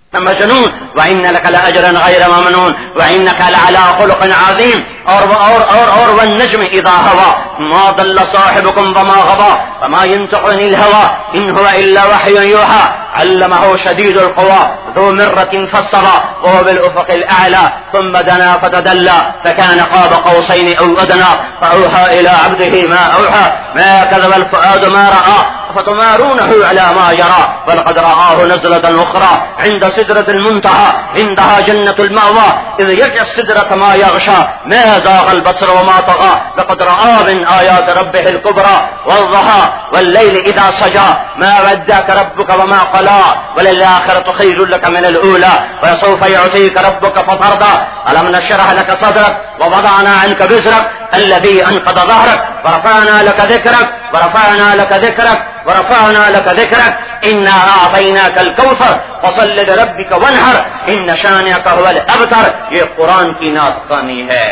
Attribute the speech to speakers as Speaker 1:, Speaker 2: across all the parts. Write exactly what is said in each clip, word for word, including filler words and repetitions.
Speaker 1: مجنون وَإِنَّ لَكَ لَأَجْرًا غَيْرَ مَمْنُونٍ وَإِنَّكَ لَعَلَى خُلُقٍ عَظِيمٍ اور اور اور اور وَالنَّجْمِ إِذَا هَوَى مَا ضَلَّ صَاحِبُكُمْ وَمَا غَوَى وَمَا يَنطِقُ عَنِ الْهَوَى إِنْ هُوَ إِلَّا وَحْيٌ يُوحَى عَلَّمَهُ شَدِيدُ الْقُوَى ذُو مِرَّةٍ فَاسْتَوَى وَهُوَ بِالْأُفُقِ الْأَعْلَى ثُمَّ دَنَا فَتَدَلَّى فَكَانَ قَابَ قَوْسَيْنِ أَوْ أَدْنَى فَأَوْحَى إِلَى عَبْدِهِ مَا أَوْحَى مَا كَذَبَ الْفُؤَادُ مَا رَأَى أفتمارونه على ما يرى ولقد رآه نزلة أخرى عند سدرة المنتهى عندها جنة المأوى إذ يغشى السدرة ما يغشى ما زاغ البصر وما طغى لقد رأى من آيات ربه الكبرى والضحى والليل إذا سجى ما ودعك ربك وما قلى وللآخرة خير لك من الأولى وسوف يعطيك ربك فترضى ألم نشرح لك صدرك ووضعنا عنك وزرك الذي أنقض ظهرك ورفعنا لك ذكرك ورفعنا لك ذكرك ورفعنا لك ذكرك إنا أعطيناك الكوثر فصل لربك وانحر إن شانئك هو الأبتر. یہ قرآن کی نعت خوانی ہے.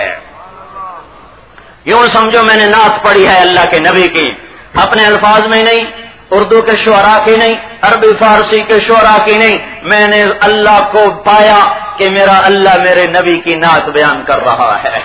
Speaker 1: یوں سمجھو میں نے نعت پڑھی ہے اللہ کے نبی کی، اپنے الفاظ میں نہیں، اردو کے شعراء کی نہیں، عربی فارسی کے شعراء کی نہیں، میں نے اللہ کو پایا کہ میرا اللہ میرے نبی کی نعت بیان کر رہا ہے،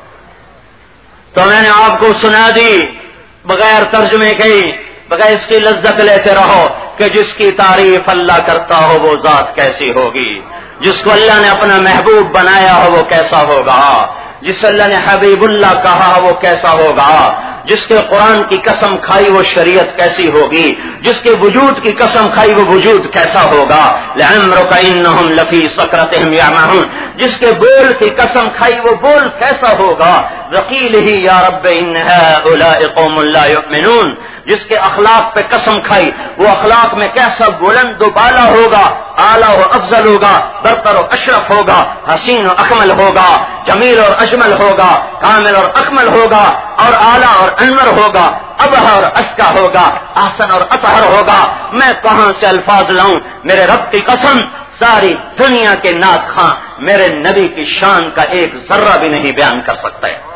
Speaker 1: تو میں نے آپ کو سنا دی بغیر ترجمے کی، بغیر اس کی لذت لیتے رہو کہ جس کی تعریف اللہ کرتا ہو وہ ذات کیسی ہوگی، جس کو اللہ نے اپنا محبوب بنایا ہو وہ کیسا ہوگا، جس اللہ نے حبیب اللہ کہا وہ کیسا ہوگا، جس کے قرآن کی قسم کھائی وہ شریعت کیسی ہوگی، جس کے وجود کی قسم کھائی وہ وجود کیسا ہوگا. لعمرک انہم لفی سکرتہم یعمہون، جس کے بول کی قسم کھائی وہ بول کیسا ہوگا. وقیلہ یا رب ان ہؤلاء قوم لا یؤمنون، جس کے اخلاق پہ قسم کھائی وہ اخلاق میں کیسا بلند و بالا ہوگا، اعلیٰ و افضل ہوگا، برتر و اشرف ہوگا، حسین و اکمل ہوگا، جمیل اور اجمل ہوگا، کامل اور اکمل ہوگا، اور اعلیٰ اور انور ہوگا، ابہا اور ازکا ہوگا، احسن اور اطہر ہوگا. میں کہاں سے الفاظ لاؤں؟ میرے رب کی قسم ساری دنیا کے نعت خواں میرے نبی کی شان کا ایک ذرہ بھی نہیں بیان کر سکتا ہے.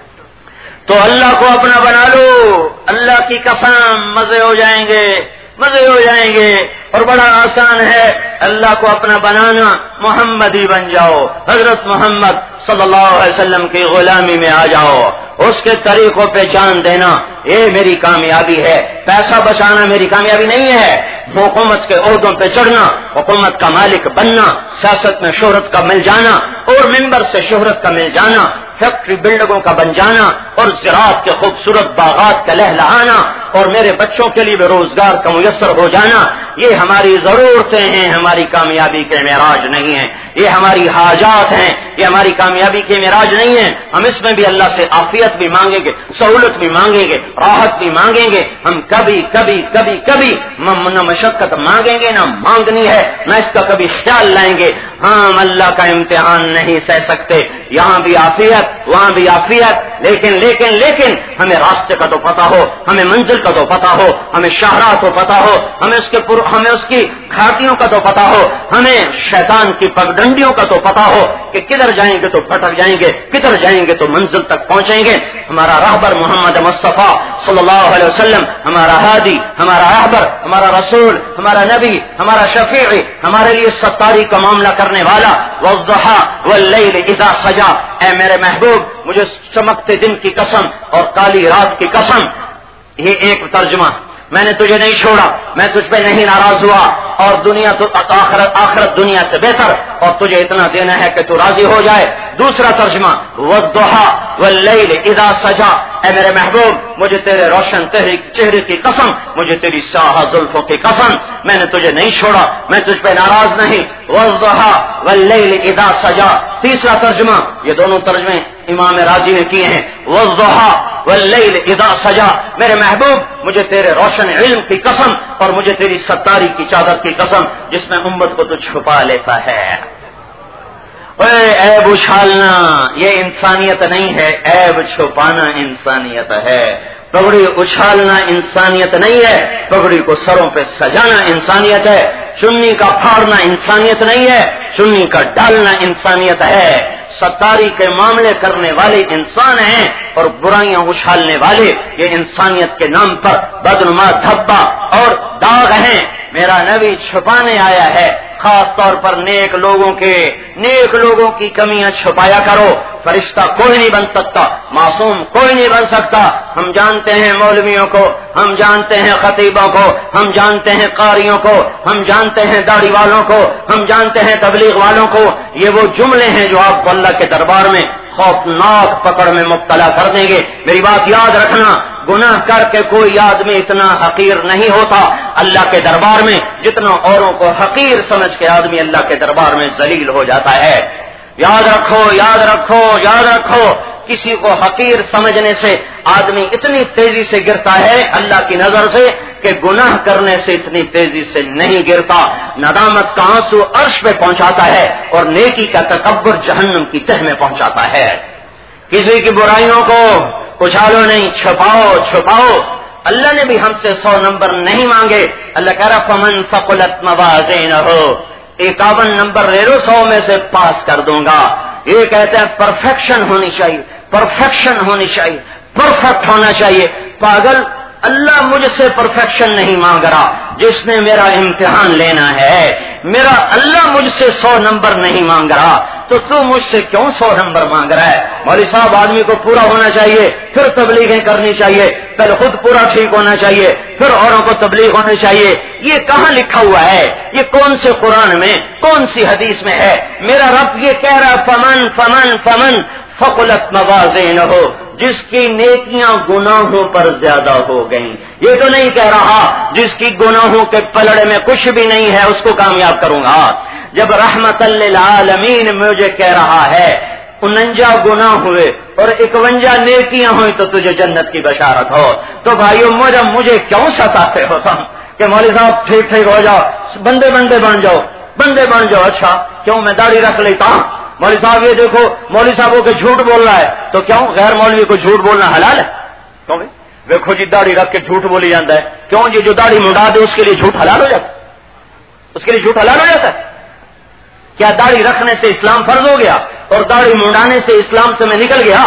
Speaker 1: تو اللہ کو اپنا بنا لو، اللہ کی قسم مزے ہو جائیں گے، مزے ہو جائیں گے. اور بڑا آسان ہے اللہ کو اپنا بنانا، محمدی بن جاؤ، حضرت محمد صلی اللہ علیہ وسلم کی غلامی میں آ جاؤ، اس کے طریقوں پہ جان دینا یہ میری کامیابی ہے. پیسہ بچانا میری کامیابی نہیں ہے، حکومت کے عہدوں پہ چڑھنا، حکومت کا مالک بننا، سیاست میں شہرت کا مل جانا اور ممبر سے شہرت کا مل جانا، فیکٹری بلڈنگوں کا بن جانا اور زراعت کے خوبصورت باغات کا لہلہانا اور میرے بچوں کے لیے روزگار کا میسر ہو جانا، یہ ہماری ضرورتیں ہیں، ہماری کامیابی کے معراج نہیں ہیں. یہ ہماری حاجات ہیں، یہ ہماری کامیابی کے معراج نہیں ہیں. ہم اس میں بھی اللہ سے عافیت بھی مانگیں گے، سہولت بھی مانگیں گے، راحت بھی مانگیں گے. ہم کبھی کبھی کبھی کبھی نہ مشقت مانگیں گے، نہ مانگنی ہے، نہ اس کا کبھی خیال لائیں گے. ہم اللہ کا امتحان نہیں سہ سکتے، یہاں بھی عافیت وہاں بھی عافیت، لیکن لیکن لیکن ہمیں راستے کا تو پتا ہو، ہمیں منزل کا تو پتا ہو، ہمیں شاہراہ تو پتا ہو، ہمیں اس کے پر... ہمیں اس کی گھاٹیوں کا تو پتا ہو، ہمیں شیطان کی پگڈنڈیوں کا تو پتا ہو کہ کدھر جائیں گے تو پھٹک جائیں گے، کدھر جائیں گے تو منزل تک پہنچیں گے. ہمارا راہبر محمد مصطفیٰ صلی اللہ علیہ وسلم ہمارا ہادی، ہمارا راہبر، ہمارا رسول، ہمارا نبی، ہمارا شفیع، ہمارے لیے ستاری کا معاملہ کرنے والا. والضحى واللیل اذا سجا، اے میرے محبوب مجھے چمکتے دن کی قسم اور کالی رات کی قسم. یہ ایک ترجمہ، میں نے تجھے نہیں چھوڑا، میں تجھ پہ نہیں ناراض ہوا، اور دنیا تو آخرت آخرت دنیا سے بہتر، اور تجھے اتنا دینا ہے کہ تو راضی ہو جائے. دوسرا ترجمہ والضحى واللیل اذا سجا، اے میرے محبوب مجھے تیرے روشن چہرے کی قسم، مجھے تیری سیاہ زلفوں کی قسم، میں نے تجھے نہیں چھوڑا، میں تجھ پہ ناراض نہیں. والضحى واللیل اذا سجا. تیسرا ترجمہ، یہ دونوں ترجمے امام راضی نے کیے ہیں. والضحى واللیل اذا سجا، میرے محبوب مجھے تیرے روشن علم کی قسم اور مجھے تیری ستاری کی چادر کی قسم جس میں امت کو تو چھپا لیتا ہے. اے عیب اچھالنا یہ انسانیت نہیں ہے، عیب چھپانا انسانیت ہے. پگڑی اچھالنا انسانیت نہیں ہے، پگڑی کو سروں پہ سجانا انسانیت ہے. چنی کا پھاڑنا انسانیت نہیں ہے، چنی کا ڈالنا انسانیت ہے. ستاری کے معاملے کرنے والے انسان ہیں اور برائیاں اچھالنے والے یہ انسانیت کے نام پر بدنما دھبا اور داغ ہیں. میرا نبی چھپانے آیا ہے، خاص طور پر نیک لوگوں کے نیک لوگوں کی کمیاں چھپایا کرو. فرشتہ کوئی نہیں بن سکتا, معصوم کوئی نہیں بن سکتا. ہم جانتے ہیں مولویوں کو, ہم جانتے ہیں خطیبوں کو, ہم جانتے ہیں قاریوں کو, ہم جانتے ہیں داڑھی والوں کو, ہم جانتے ہیں تبلیغ والوں کو. یہ وہ جملے ہیں جو آپ کو اللہ کے دربار میں خوفناک پکڑ میں مبتلا کر دیں گے. میری بات یاد رکھنا, گناہ کر کے کوئی آدمی اتنا حقیر نہیں ہوتا اللہ کے دربار میں جتنا اوروں کو حقیر سمجھ کے آدمی اللہ کے دربار میں ذلیل ہو جاتا ہے. یاد رکھو, یاد رکھو, یاد رکھو, کسی کو حقیر سمجھنے سے آدمی اتنی تیزی سے گرتا ہے اللہ کی نظر سے کہ گناہ کرنے سے اتنی تیزی سے نہیں گرتا. ندامت کا آنسو عرش پہ پہنچاتا ہے اور نیکی کا تکبر جہنم کی تہ میں پہنچاتا ہے. کسی کی برائیوں کو اچھالو نہیں, چھپاؤ چھپاؤ. اللہ نے بھی ہم سے سو نمبر نہیں مانگے. اللہ کہہ رہا فمن ثقلت موازینہ, اکاون نمبر لے لو, سو میں سے پاس کر دوں گا. یہ کہتے ہیں پرفیکشن ہونی چاہیے, پرفیکشن ہونی چاہیے, پرفیکٹ ہونا چاہیے. پاگل, اللہ مجھ سے پرفیکشن نہیں مانگ رہا. جس نے میرا امتحان لینا ہے, میرا اللہ مجھ سے سو نمبر نہیں مانگ رہا, تو تو مجھ سے کیوں سو نمبر مانگ رہا ہے؟ مولوی صاحب, آدمی کو پورا ہونا چاہیے, پھر تبلیغیں کرنی چاہیے. پہلے خود پورا ٹھیک ہونا چاہیے, پھر اوروں کو تبلیغ ہونی چاہیے. یہ کہاں لکھا ہوا ہے؟ یہ کون سے قرآن میں, کون سی حدیث میں ہے؟ میرا رب یہ کہہ رہا فمن فمن فمن ثقلت موازینہ, جس کی نیکیاں گناہوں پر زیادہ ہو گئیں. یہ تو نہیں کہہ رہا جس کی گناہوں کے پلڑے میں کچھ بھی نہیں ہے اس کو کامیاب کروں گا. جب رحمت للعالمین مجھے کہہ رہا ہے انجا گناہ ہوئے اور اکونجا نیکیاں ہوئی تو تجھے جنت کی بشارت ہو, تو بھائیو مجھے مجھے کیوں ستاتے ہو تم کہ مولوی صاحب ٹھیک ٹھیک ہو جاؤ, بندے بندے بن جاؤ, بندے بن جاؤ. اچھا کیوں میں داڑھی رکھ لیتا ہوں؟ مولوی صاحب یہ دیکھو مولوی صاحبوں کے جھوٹ بول رہا ہے, تو کیوں غیر مولوی کو جھوٹ بولنا حلال ہے؟ کیوں بھائی دیکھو جی داڑھی رکھ کے جھوٹ بولی جاتا ہے, کیوں جی جو داڑھی منڈا دے اس کے لیے جھوٹ حلال ہو جاتا ہے؟ اس کے لیے جھوٹ حلال ہو جاتا ہے؟ کیا داڑھی رکھنے سے اسلام فرض ہو گیا اور داڑھی منڈانے سے اسلام سے میں نکل گیا؟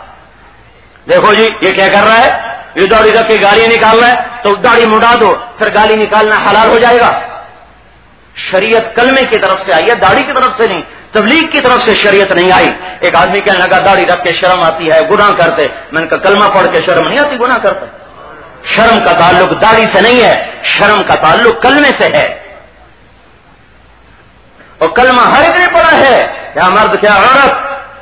Speaker 1: دیکھو جی یہ کیا کر رہا ہے, یہ داڑھی رکھ کے گالی نکال رہا ہے, تو داڑھی منڈا دو پھر گالی نکالنا حلال ہو جائے گا. شریعت کلمے کی طرف سے آئی ہے, داڑھی کی طرف سے نہیں. تبلیغ کی طرف سے شریعت نہیں آئی. ایک آدمی کہنے لگا داڑھی رکھ کے شرم آتی ہے, گناہ کرتے. میں نے کہا کلمہ پڑھ کے شرم نہیں آتی, گناہ کرتے. شرم کا تعلق داڑھی سے نہیں ہے, شرم کا تعلق کلمے سے ہے. اور کلمہ ہر ایک نے پڑھا ہے, کیا مرد کیا عورت,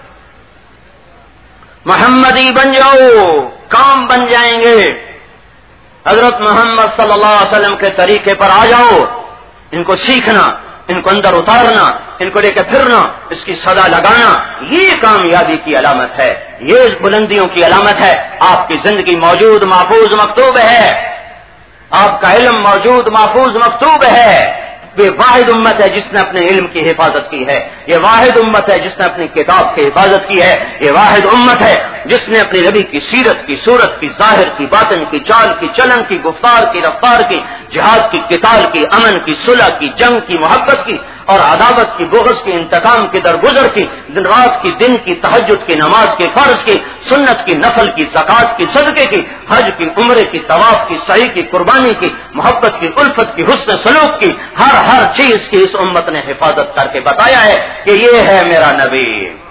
Speaker 1: محمدی بن جاؤ کام بن جائیں گے. حضرت محمد صلی اللہ علیہ وسلم کے طریقے پر آ جاؤ, ان کو سیکھنا, ان کو اندر اتارنا, ان کو لے کے پھرنا, اس کی صدا لگانا, یہ کامیابی کی علامت ہے, یہ بلندیوں کی علامت ہے. آپ کی زندگی موجود محفوظ مکتوب ہے, آپ کا علم موجود محفوظ مکتوب ہے. یہ واحد امت ہے جس نے اپنے علم کی حفاظت کی ہے, یہ واحد امت ہے جس نے اپنی کتاب کی حفاظت کی ہے, یہ واحد امت ہے جس نے اپنی نبی کی سیرت کی, صورت کی, ظاہر کی, باطن کی, چال کی, چلن کی, گفتار کی, رفتار کی, جہاد کی, قتال کی, امن کی, صلح کی, جنگ کی, محبت کی اور عداوت کی, بغض کی, انتقام کی, درگزر کی, دن رات کی, دن کی, تہجد کی, نماز کی, فرض کی, سنت کی, نفل کی, زکات کی, صدقے کی, حج کی, عمرے کی, طواف کی, سعی کی, قربانی کی, محبت کی, الفت کی, حسن سلوک کی, ہر ہر چیز کی اس امت نے حفاظت کر کے بتایا ہے کہ یہ ہے میرا نبی,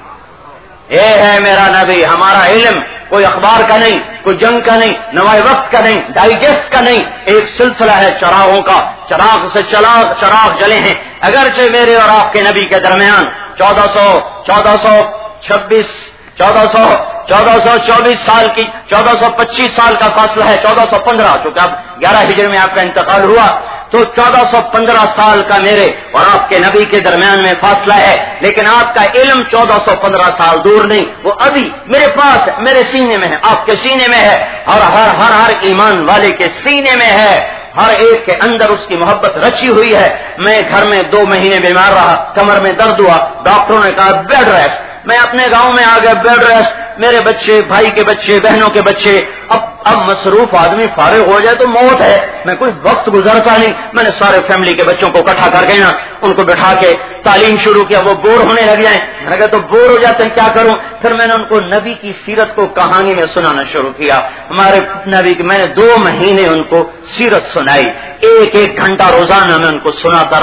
Speaker 1: یہ ہے میرا نبی. ہمارا علم کوئی اخبار کا نہیں, کوئی جنگ کا نہیں, نوائے وقت کا نہیں, ڈائجسٹ کا نہیں, ایک سلسلہ ہے چراغوں کا. چراغ سے چراغ چراغ جلے ہیں. اگرچہ میرے اور آپ کے نبی کے درمیان چودہ سو چودہ سو چھبیس چودہ سو چودہ سو چوبیس سال کی چودہ سو پچیس سال کا فاصلہ ہے, چودہ سو پندرہ چونکہ اب گیارہ ہجری میں آپ کا انتقال ہوا, تو چودہ سو پندرہ سال کا میرے اور آپ کے نبی کے درمیان میں فاصلہ ہے. لیکن آپ کا علم چودہ سو پندرہ سال دور نہیں, وہ ابھی میرے پاس ہے, میرے سینے میں ہے, آپ کے سینے میں ہے, اور ہر ہر ہر ایمان والے کے سینے میں ہے. ہر ایک کے اندر اس کی محبت رچی ہوئی ہے. میں گھر میں دو مہینے بیمار رہا, کمر میں درد ہوا, ڈاکٹروں نے کہا بیڈ ریسٹ. میں اپنے گاؤں میں آ گیا, بیڈ ریسٹ. میرے بچے, بھائی کے بچے, بہنوں کے بچے, اب اب مصروف آدمی فارغ ہو جائے تو موت ہے. میں کوئی وقت گزرتا نہیں. میں نے سارے فیملی کے بچوں کو اکٹھا کر کے نا ان کو بٹھا کے تعلیم شروع کیا. وہ بور ہونے لگ جائیں, میں نے کہا تو بور ہو جاتے ہیں کیا کروں. پھر میں نے ان کو نبی کی سیرت کو کہانی میں سنانا شروع کیا. ہمارے نبی کی میں نے دو مہینے ان کو سیرت سنائی, ایک ایک گھنٹہ روزانہ میں ان کو سناتا رہا.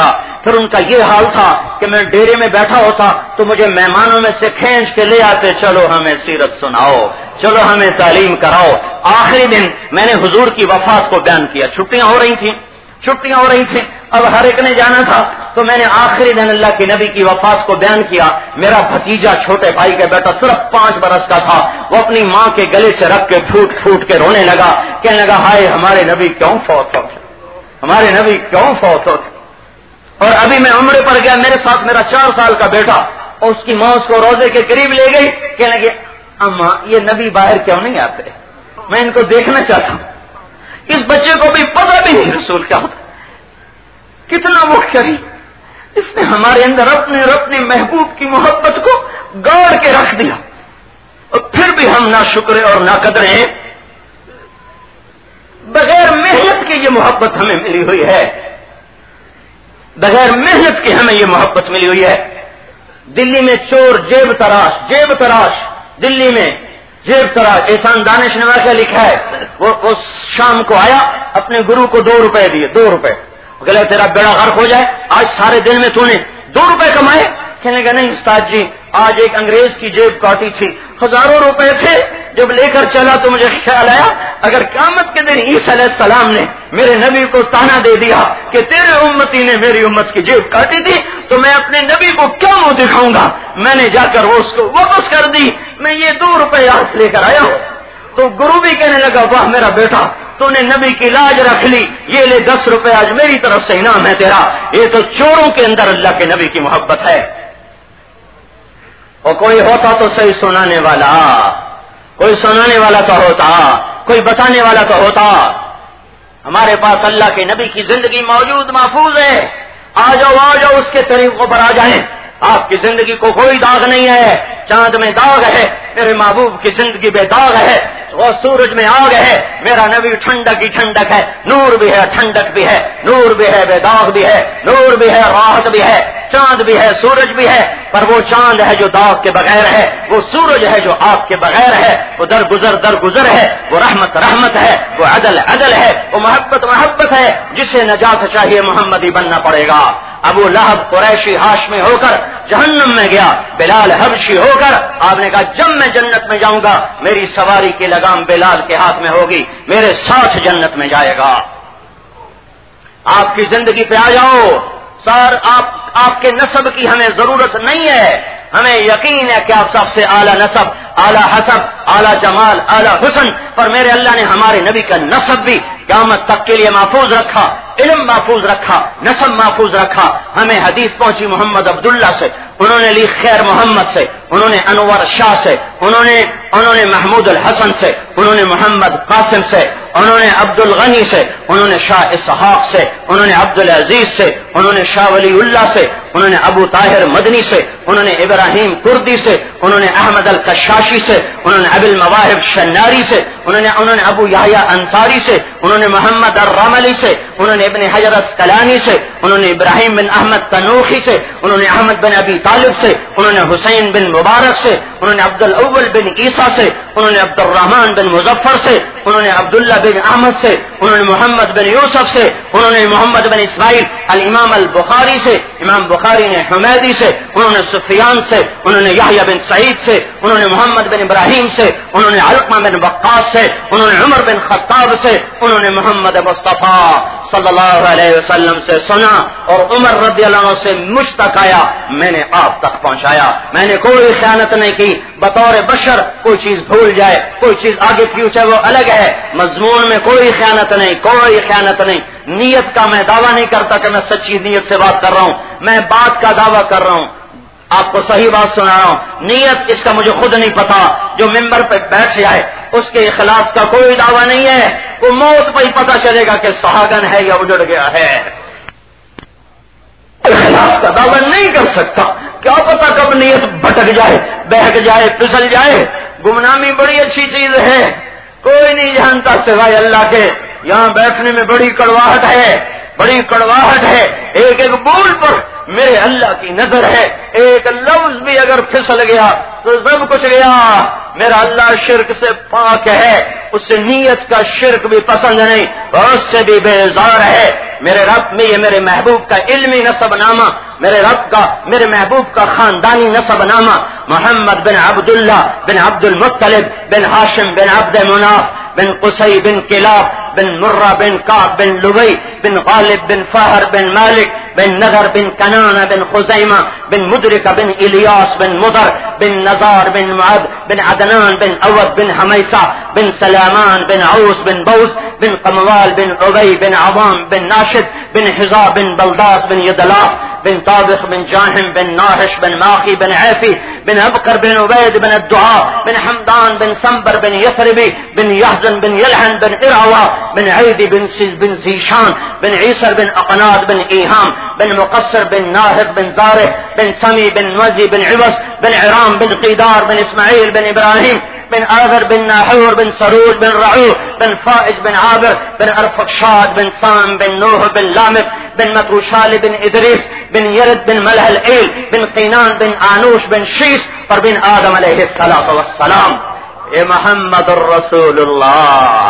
Speaker 1: پھر ان کا یہ حال تھا کہ میں ڈیرے میں بیٹھا ہوتا تو مجھے مہمانوں میں سے کھینچ کے لے آتے، چلو ہمیں سیرت سناؤ، چلو ہمیں تعلیم کراؤ۔ آخری دن میں نے حضور کی وفات کو بیان کیا، چھٹیاں ہو رہی تھیں چھٹیاں ہو رہی تھیں اب ہر ایک نے جانا تھا، تو میں نے آخری دن اللہ کے نبی کی وفات کو بیان کیا۔ میرا بھتیجا چھوٹے بھائی کا بیٹا صرف پانچ برس کا تھا، وہ اپنی ماں کے گلے سے رکھ کے پھوٹ پھوٹ کے رونے لگا، کہنے لگا ہائے ہمارے نبی کیوں فوت ہوتے، ہمارے نبی کیوں فوت ہوتے۔ اور ابھی میں عمرے پر گیا، میرے ساتھ میرا چار سال کا بیٹا، اور اس کی ماں اس کو روزے کے قریب لے گئی، کہنے لگے اماں یہ نبی باہر کیوں نہیں آتے، میں ان کو دیکھنا چاہتا ہوں۔ اس بچے کو بھی پتہ بھی نہیں رسول کیا ہوتا، کتنا وہ کریم، اس نے ہمارے اندر اپنے اور اپنے محبوب کی محبت کو گاڑ کے رکھ دیا، اور پھر بھی ہم نہ شکرے اور نہ قدرے ہیں۔ بغیر محنت کے یہ محبت ہمیں ملی ہوئی ہے، بغیر محنت کے ہمیں یہ محبت ملی ہوئی ہے۔ دلی میں چور جیب تراش جیب تراش دلی میں جیب تراش احسان دانش نے واقعہ لکھا ہے، وہ, وہ شام کو آیا، اپنے گرو کو دو روپے دیے، دو روپے، کہ تیرا بیڑا غرق ہو جائے، آج سارے دن میں تو نے دو روپے کمائے؟ کہنے لگا نہیں استاد جی، آج ایک انگریز کی جیب کاٹی تھی، ہزاروں روپے تھے، جب لے کر چلا تو مجھے خیال آیا اگر قیامت کے دن عیسی علیہ السلام نے میرے نبی کو تانا دے دیا کہ تیرے امتی نے میری امت کی جیب کاٹی تھی تو میں اپنے نبی کو کیا منہ دکھاؤں گا؟ میں نے جا کر وہ اس کو واپس کر دی، میں یہ دو روپے آج لے کر آیا ہوں۔ تو گرو بھی کہنے لگا واہ میرا بیٹا، تو نے نبی کی لاج رکھ لی، یہ لے دس روپے آج میری طرف سے انعام ہے تیرا۔ یہ تو چوروں کے اندر اللہ کے نبی کی محبت ہے۔ اور کوئی ہوتا تو صحیح سنانے والا، کوئی سنانے والا تو ہوتا، کوئی بتانے والا تو ہوتا۔ ہمارے پاس اللہ کے نبی کی زندگی موجود محفوظ ہے، آ جاؤ آ جاؤ اس کے طریقوں پر آ جائیں۔ آپ کی زندگی کو کوئی داغ نہیں ہے، چاند میں داغ ہے، میرے محبوب کی زندگی بے داغ ہے، وہ سورج میں آگ ہے، میرا نبی ٹھنڈک ہی ٹھنڈک ہے، نور بھی ہے ٹھنڈک بھی ہے، نور بھی ہے بے داغ بھی ہے، نور بھی ہے راحت بھی ہے، چاند بھی ہے سورج بھی ہے، پر وہ چاند ہے جو داغ کے بغیر ہے، وہ سورج ہے جو آگ کے بغیر ہے، وہ درگزر درگزر ہے، وہ رحمت رحمت ہے، وہ عدل عدل ہے، وہ محبت محبت ہے۔ جسے نجات چاہیے محمدی بننا پڑے گا۔ ابو لہب قریشی ہاشمی ہو کر جہنم میں گیا، بلال حبشی ہو کر آپ نے کہا جب میں جنت میں جاؤں گا میری سواری کی لگام بلال کے ہاتھ میں ہوگی، میرے ساتھ جنت میں جائے گا۔ آپ کی زندگی پہ آ جاؤ، سر آپ آپ کے نسب کی ہمیں ضرورت نہیں ہے، ہمیں یقین ہے کہ آپ سب سے اعلیٰ نسب، اعلیٰ حسب، اعلیٰ جمال، اعلیٰ حسن، پر میرے اللہ نے ہمارے نبی کا نسب بھی قیامت تک کے لیے محفوظ رکھا، علم محفوظ رکھا، نسب محفوظ رکھا۔ ہمیں حدیث پہنچی محمد عبداللہ سے، انہوں نے لی خیر محمد سے، انہوں نے انور شاہ سے، انہوں نے انہوں نے محمود الحسن سے، انہوں نے محمد قاسم سے، انہوں نے عبد الغنی سے، انہوں نے شاہ اسحاق سے، انہوں نے عبد العزیز سے، انہوں نے شاہ ولی اللہ سے، انہوں نے ابو طاہر مدنی سے، انہوں نے ابراہیم کردی سے، انہوں نے احمد الکشاشی سے، انہوں نے ابی المواہب شناری سے، انہوں نے انہوں نے ابو یحییٰ انصاری سے، انہوں نے محمد الرملی سے، انہوں نے ابن حجر اسقلانی سے، انہوں نے ابراہیم بن احمد تنوخی سے، انہوں نے احمد بن ابی طالب سے، انہوں نے حسین بن مبارک سے، انہوں نے عبد الاول بن عیسیٰ سے، انہوں نے عبد الرحمن بن مظفر سے، انہوں نے عبداللہ بن احمد سے، انہوں نے محمد بن یوسف سے، انہوں نے محمد بن اسماعیل الامام البخاری سے، امام بخاری نے حمیدی سے، انہوں نے سفیان سے، انہوں نے یحییٰ بن سعید سے، انہوں نے محمد بن ابراہیم سے، انہوں نے علقمہ بن وقاص سے، انہوں نے عمر بن خطاب سے، انہوں نے محمد مصطفیٰ صلی اللہ علیہ وسلم سے سنا، اور عمر رضی اللہ عنہ سے مجھ تک آیا، میں نے آپ تک پہنچایا۔ میں نے کوئی خیانت نہیں کی، بطور بشر کوئی چیز بھول جائے، کوئی چیز آگے پیچھے وہ الگ ہے، مضمون میں کوئی خیانت نہیں، کوئی خیانت نہیں۔ نیت کا میں دعویٰ نہیں کرتا کہ میں سچی نیت سے بات کر رہا ہوں، میں بات کا دعویٰ کر رہا ہوں، آپ کو صحیح بات سنا رہا ہوں۔ نیت اس کا مجھے خود نہیں پتا، جو ممبر پہ بیٹھ جائے اس کے اخلاص کا کوئی دعویٰ نہیں ہے، وہ موت پہ ہی پتا چلے گا کہ سہاگن ہے یا اجڑ گیا ہے، اخلاص کا دعویٰ نہیں کر سکتا، کیا پتا کب نیت بھٹک جائے، بہک جائے، پھسل جائے۔ گمنامی بڑی اچھی چیز ہے، کوئی نہیں جانتا سوائے اللہ کے، یہاں بیٹھنے میں بڑی کڑواہٹ ہے، بڑی کڑواہٹ ہے، ایک ایک بول پر میرے اللہ کی نظر ہے، ایک لفظ بھی اگر پھسل گیا تو سب کچھ گیا۔ میرا اللہ شرک سے پاک ہے، اس سے نیت کا شرک بھی پسند نہیں اور اس سے بھی بیزار ہے۔ میرے رب میں یہ میرے محبوب کا علمی نسب نامہ، میرے رب کا میرے محبوب کا خاندانی نسب نامہ محمد بن عبداللہ بن عبد المطلب بن ہاشم بن عبد مناف بن قصی بن کلاب بن مرہ بن کعب بن لبی بن غالب بن فہر بن مالک بن نذر بن کنانہ بن خزیمہ بن مدرکہ بن الیاس بن مضر بن نزار بن معد بن عدنان بن اود بن حمیسہ بن سلامان بن عوس بن بوس بن قموال بن عبی بن عوام بن ناشد بن حزا بن بلداس بن یدلاف بن طابخ بن جاہم بن ناحش بن ماخی بن عیفی بن ابکر بن عبید بن الدعاء بن حمدان بن سنبر بن یثربی بن یحزن بن یلحن بن ارعوا بن عیدی بن بن زیشان بن عیسر بن اقناد بن ایہام بن مقصر بن ناہد بن زارح بن سمی بن وزی بن عوس بن عرام بن قیدار بن اسماعیل بن ابراہیم بن آذر بن ناحور بن سرود بن رعو بن فائج بن عابر بن ارفقشاد بن سام بن نوح بن لامق بن متروشال بن ادریس بن یرد بن ملح العیل بن قینان بن آنوش بن شیس اور بن آدم علیہ الصلاۃ والسلام۔ اے محمد الرسول اللہ،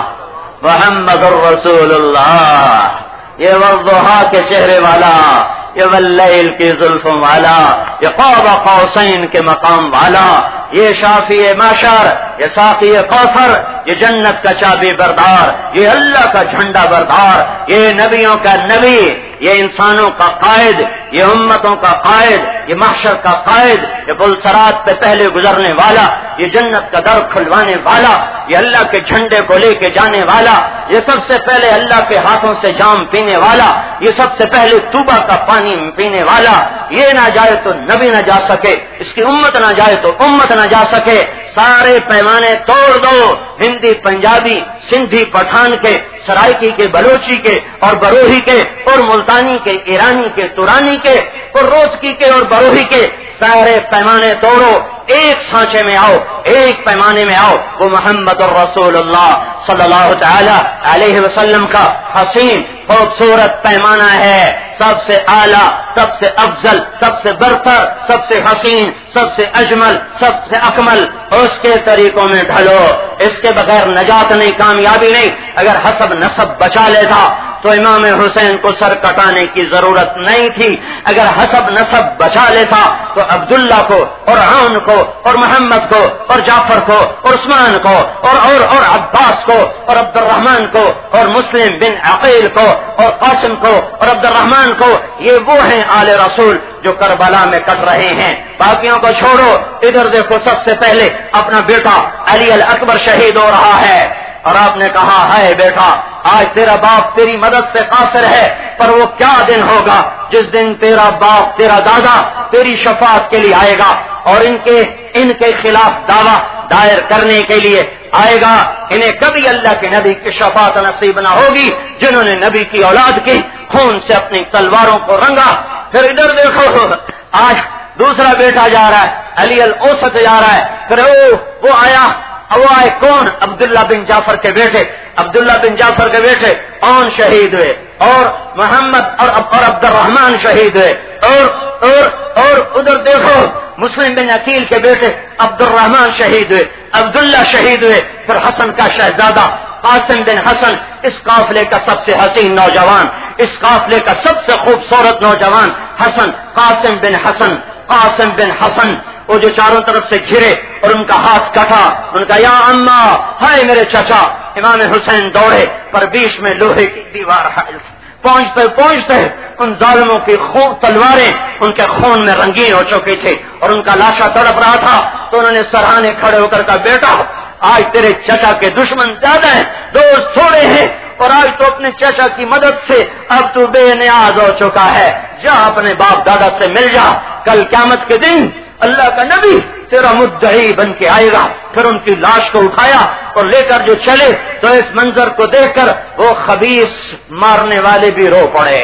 Speaker 1: محمد الرسول اللہ، یہ والضحیٰ کے چہرے والا، یہ واللیل کی زلفوں والا، یہ قاب قوسین کے مقام والا، یہ شافی معشر، یہ ساقی کوثر، یہ جنت کا چابی بردار، یہ اللہ کا جھنڈا بردار، یہ نبیوں کا نبی، یہ انسانوں کا قائد، یہ امتوں کا قائد، یہ محشر کا قائد، یہ پلسرات پہ پہلے گزرنے والا، یہ جنت کا در کھلوانے والا، یہ اللہ کے جھنڈے کو لے کے جانے والا، یہ سب سے پہلے اللہ کے ہاتھوں سے جام پینے والا، یہ سب سے پہلے توبہ کا پانی پینے والا، یہ نہ جائے تو نبی نہ جا سکے، اس کی امت نہ جائے تو امت نہ جا سکے۔ سارے پیمانے توڑ دو، ہندی پنجابی سندھی پٹھان کے، سرائکی کے بلوچی کے اور بروہی کے اور ملتانی کے، ایرانی کے، تورانی کے اور روزکی کے اور بروہی کے، سارے پیمانے توڑو، ایک سانچے میں آؤ، ایک پیمانے میں آؤ، وہ محمد الرسول اللہ صلی اللہ تعالی علیہ وسلم کا حسین خوبصورت پیمانہ ہے، سب سے اعلیٰ، سب سے افضل، سب سے برتر، سب سے حسین، سب سے اجمل، سب سے اکمل، اس کے طریقوں میں ڈھلو، اس کے بغیر نجات نہیں، کامیابی نہیں۔ اگر حسب نسب بچا لیتا تو امام حسین کو سر کٹانے کی ضرورت نہیں تھی، اگر حسب نسب بچا لیتا تو عبداللہ کو اور عون کو اور محمد کو اور جعفر کو اور عثمان کو اور اور اور عباس کو اور عبد الرحمن کو اور مسلم بن عقیل کو اور قاسم کو اور عبد الرحمن کو، یہ وہ ہیں آل رسول جو کربلا میں کٹ رہے ہیں۔ باقیوں کو چھوڑو، ادھر دیکھو، سب سے پہلے اپنا بیٹا علی الاکبر شہید ہو رہا ہے، اور آپ نے کہا ہے بیٹا آج تیرا باپ تیری مدد سے قاصر ہے، پر وہ کیا دن ہوگا جس دن تیرا باپ تیرا دادا تیری شفاعت کے لیے آئے گا اور ان کے ان کے خلاف دعویٰ دائر کرنے کے لیے آئے گا، انہیں کبھی اللہ کے نبی کی شفاعت نصیب نہ ہوگی جنہوں نے نبی کی اولاد کی خون سے اپنی تلواروں کو رنگا۔ پھر ادھر دیکھو، آج دوسرا بیٹا جا رہا ہے، علی الاوسط جا رہا ہے، پھر وہ وہ آیا، وہ آئے کون؟ عبداللہ بن جعفر کے بیٹے، عبداللہ بن جعفر کے بیٹے اون شہید ہوئے، اور محمد اور اور عبد الرحمن شہید ہوئے، اور اور اور ادھر دیکھو مسلم بن عقیل کے بیٹے عبد الرحمن شہید ہوئے، عبداللہ شہید ہوئے، پھر حسن کا شہزادہ قاسم بن حسن، اس قافلے کا سب سے حسین نوجوان، اس قافلے کا سب سے خوبصورت نوجوان حسن، قاسم بن حسن، قاسم بن حسن، وہ جو چاروں طرف سے گھرے اور ان کا ہاتھ کٹا، ان کا یا اما، ہائے میرے چچا۔ امام حسین دوڑے، پر بیچ میں لوہے کی دیوار حائل، پہنچتے پہنچتے ان ظالموں کی خون تلواریں ان کے خون میں رنگین ہو چکی تھی اور ان کا لاشا تڑپ رہا تھا، تو انہوں نے سرہانے کھڑے ہو کر کہا بیٹا آج تیرے چچا کے دشمن زیادہ ہیں، دوست تھوڑے ہیں، اور آج تو اپنے چچا کی مدد سے اب تو بے نیاز ہو چکا ہے، جا اپنے باپ دادا سے مل جا، کل قیامت کے دن اللہ کا نبی تیرا مدعی بن کے آئے گا۔ پھر ان کی لاش کو اٹھایا اور لے کر جو چلے تو اس منظر کو دیکھ کر وہ خبیث مارنے والے بھی رو پڑے۔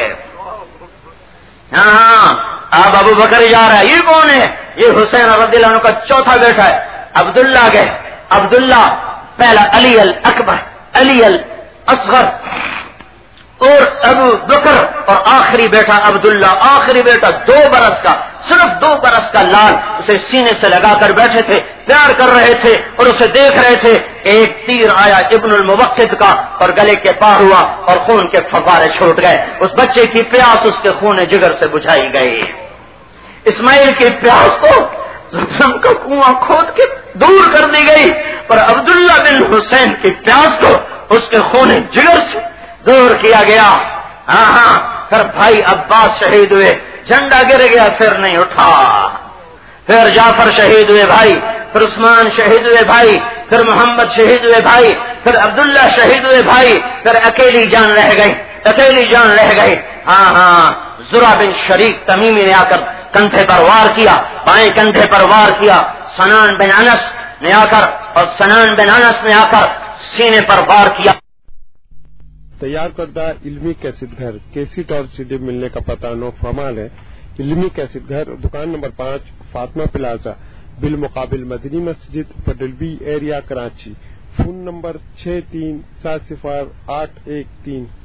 Speaker 1: ہاں اب ابو بکر جا رہا ہے، یہ کون ہے؟ یہ حسین رضی اللہ عنہ کا چوتھا بیٹا ہے، عبداللہ گئے، عبداللہ پہلا علی الاکبر، علی الاصغر، اور ابو بکر اور آخری بیٹا عبداللہ، آخری بیٹا دو برس کا، صرف دو برس کا لال اسے سینے سے لگا کر بیٹھے تھے، پیار کر رہے تھے اور اسے دیکھ رہے تھے۔ ایک تیر آیا ابن الموقد کا اور گلے کے پار ہوا اور خون کے فوارے چھوٹ گئے۔ اس بچے کی پیاس اس کے خون جگر سے بجھائی گئی۔ اسماعیل کی پیاس کو زمزم کا کنواں کھود کے دور کر دی گئی، پر عبداللہ بن حسین کی پیاس کو اس کے خون جگر سے دور کیا گیا۔ ہاں ہاں پھر بھائی عباس شہید ہوئے، جھنڈا گر گیا پھر نہیں اٹھا، پھر جعفر شہید ہوئے بھائی، پھر عثمان شہید ہوئے بھائی، پھر محمد شہید ہوئے بھائی، پھر عبداللہ شہید ہوئے بھائی، پھر اکیلی جان رہ گئی، اکیلی جان رہ گئی۔ ہاں ہاں زرع بن شریک تمیمی نے آ کر کندھے پر وار کیا، بائیں کندھے پر وار کیا۔ سنان بن انس نے آ کر اور سنان بن انس نے آ کر سینے پر وار کیا۔
Speaker 2: تیار کردہ علمی کیسٹ گھر کیسٹ اور سی ڈی ملنے کا پتہ نو فرمان ہے۔ علمی کیسٹ گھر دکان نمبر پانچ فاطمہ پلازا بالمقابل مدنی مسجد پڈلبی ایریا کراچی۔ فون نمبر چھ تین سات صفر آٹھ ایک تین